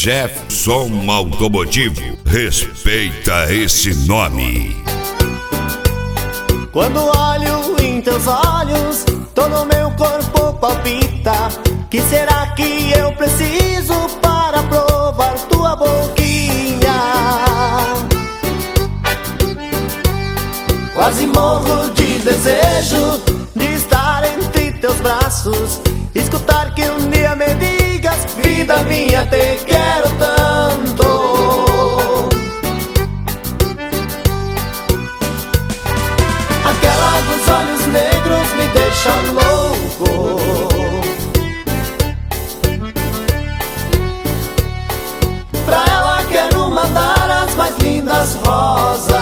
Jefferson Automotivo, respeita esse nome. Quando olho em teus olhos, todo meu corpo palpita. Que será que eu preciso para provar tua boquinha? Quase morro de desejo de estar entre teus braços, escutar que um dia me digas: vida minha, te quero tanto. Aquela dos olhos negros me deixa louco. Pra ela quero mandar as mais lindas rosas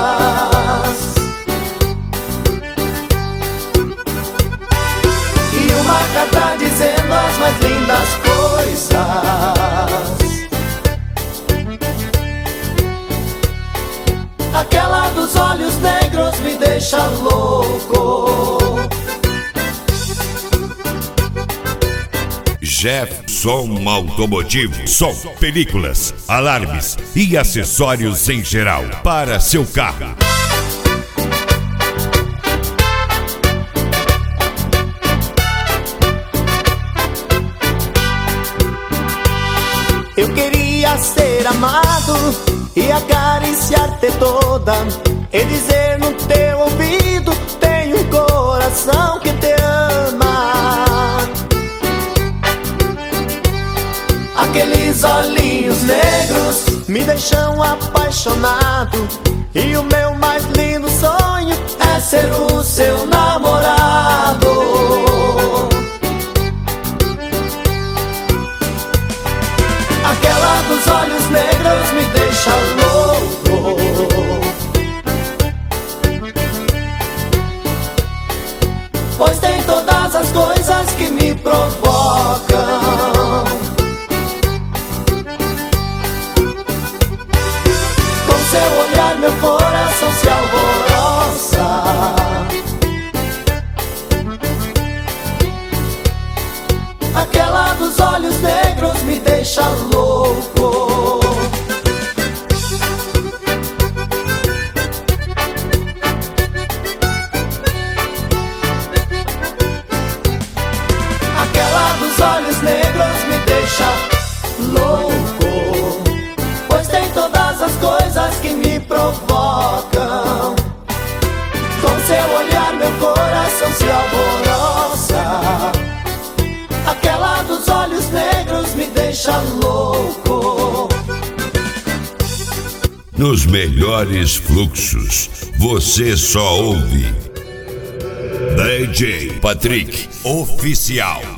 e uma carta dizendo as mais lindas coisas. Aquela dos olhos negros me deixa louco. Jefferson Automotivo, som, películas, alarmes e acessórios em geral para seu carro. Eu queria ser amado e acariciar-te toda, e dizer no teu ouvido: tenho um coração que te ama. Aqueles olhinhos negros me deixam apaixonado, e o meu mais lindo sonho é ser o seu namorado. Aquela dos olhos negros me deixa louco. Pois tem todas as coisas que me provocam. Com seu olhar meu coração se alvoroça. Aquela dos olhos negros me deixa louco. Aquela dos olhos negros me deixa louco. Pois tem todas as coisas que me provocam. Com seu olhar meu coração se alvoroça. Aquela dos olhos negros me deixa louco. Nos melhores fluxos, você só ouve DJ Patrick Oficial.